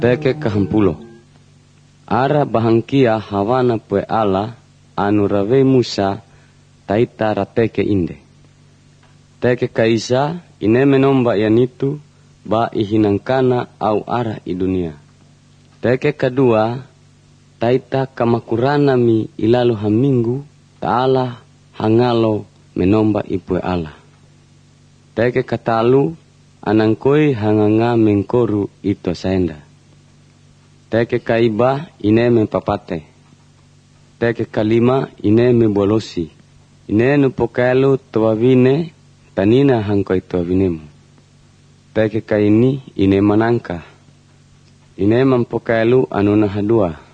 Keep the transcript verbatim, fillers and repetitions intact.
Teke kahampulo. Ara bahangkia hawana pue ala anu rawe Musa taita rateke inde. Teke kaisa ine menomba yanitu ba ihinangkana au ara i dunia. Teke kedua taita kamakurana mi ilalu haminggu taala hangalo menomba ipue ala. Teke katalu anangkoi hanganga mengkoru ito saenda. Teke kaiba ine mempapate. Teke kalima ine membolosi. Ine nupokelu tuawine tanina hangkoi tuawinemu. Teke kaini ine manangka. Ine mempokelu anu nahadua.